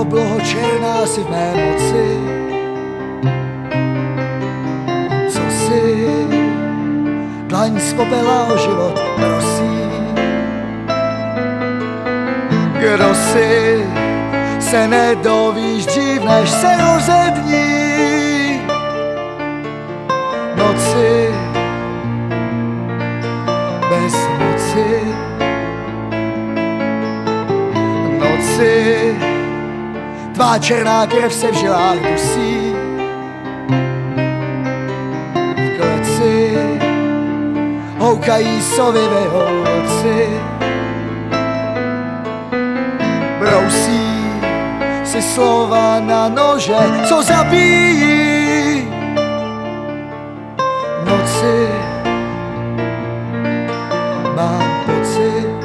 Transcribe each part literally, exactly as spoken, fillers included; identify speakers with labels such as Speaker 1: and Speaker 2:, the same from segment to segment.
Speaker 1: obloho černá si v mé moci. Co si dlaň z popela o život prosí? Kdo si se nedovíš dřív, než se rozední? Noci bez moci, noci tvá černá krev se v žilách dusí. V kleci houkají sovy ve holci, brousí si slova na nože, co zabíjí. Noci mám pocit,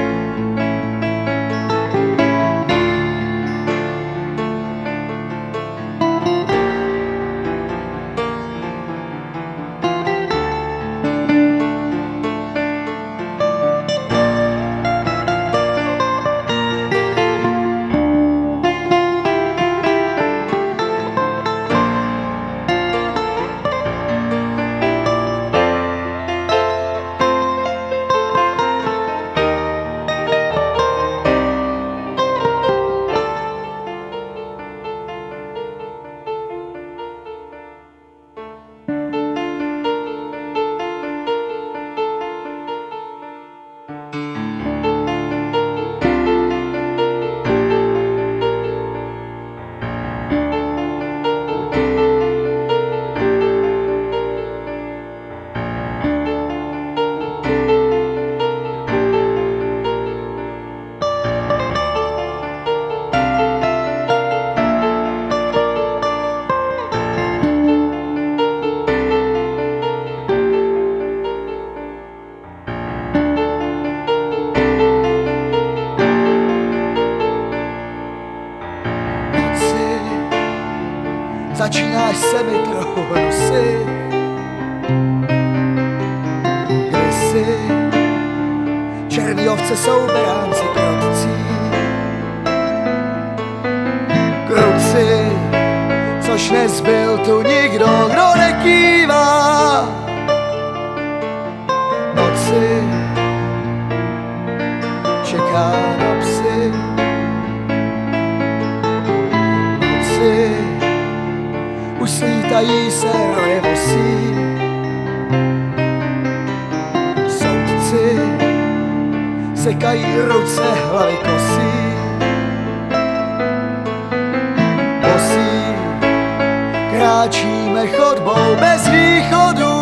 Speaker 1: začínáš se mi trochu hnusit. Kdysi černý ovce jsou beránci krotcí, kruci, což nezbyl tu nikdo, kdo nekývá. Noci čeká na psy, noci už slítají se roje vosí. Soudci sekají ruce, hlavy kosí. Bosí kráčíme chodbou bez východu.